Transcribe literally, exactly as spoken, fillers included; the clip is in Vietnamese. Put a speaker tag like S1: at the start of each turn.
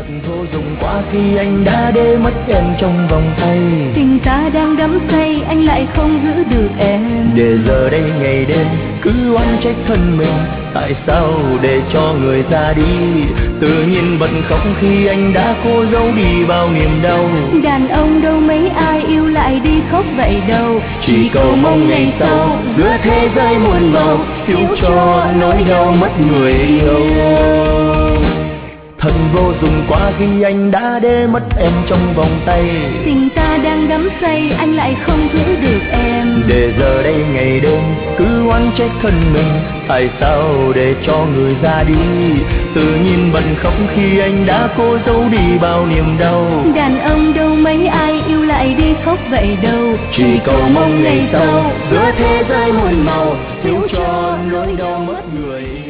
S1: vô dụng quá khi anh đã để mất em trong vòng tay.
S2: Tình ta đang đắm say, anh lại không giữ được em.
S1: Để giờ đây ngày đêm cứ oán trách thân mình, tại sao để cho người ra đi. Tự nhiên bật khóc khi anh đã cố giấu đi bao niềm đau.
S2: Đàn ông đâu mấy ai yêu lại đi khóc vậy đâu.
S1: Chỉ cầu mong ngày sau giữa thế giới muôn màu, thiếu cho nỗi đau mất người yêu. Thật vô dụng quá khi anh đã để mất em trong vòng tay.
S2: Tình ta đang đắm say, anh lại không giữ được em.
S1: Để giờ đây ngày đêm cứ oán trách thân mình, tại sao để cho người ra đi. Tự nhiên bật khóc khi anh đã cố giấu đi bao niềm đau.
S2: Đàn ông đâu mấy ai yêu lại đi khóc vậy đâu.
S1: Chỉ cầu mong ngày sau giữa thế giới muôn màu, thiếu cho nỗi đau mất người.